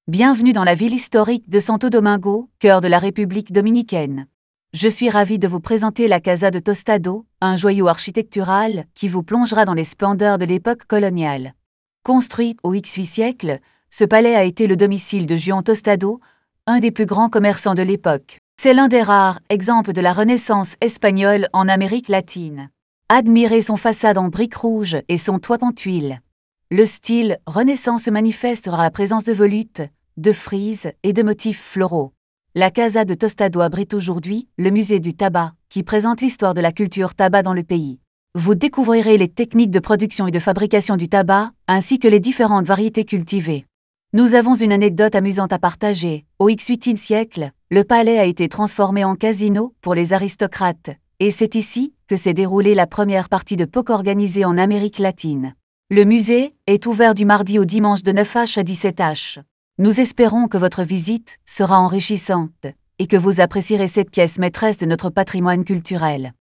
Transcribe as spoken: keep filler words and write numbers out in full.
Bienvenue dans la ville historique de Santo Domingo, cœur de la République dominicaine. Je suis ravi de vous présenter la Casa de Tostado, un joyau architectural qui vous plongera dans les splendeurs de l'époque coloniale. Construit au dix-huitième siècle, ce palais a été le domicile de Juan Tostado, un des plus grands commerçants de l'époque. C'est l'un des rares exemples de la Renaissance espagnole en Amérique latine. Admirez son façade en briques rouges et son toit en tuiles. Le style Renaissance se manifestera à la présence de volutes, de frises et de motifs floraux. La Casa de Tostado abrite aujourd'hui le musée du tabac, qui présente l'histoire de la culture tabac dans le pays. Vous découvrirez les techniques de production et de fabrication du tabac, ainsi que les différentes variétés cultivées. Nous avons une anecdote amusante à partager. Au dix-huitième siècle, le palais a été transformé en casino pour les aristocrates, et c'est ici que s'est déroulée la première partie de poker organisée en Amérique latine. Le musée est ouvert du mardi au dimanche de neuf heures à dix-sept heures. Nous espérons que votre visite sera enrichissante et que vous apprécierez cette pièce maîtresse de notre patrimoine culturel.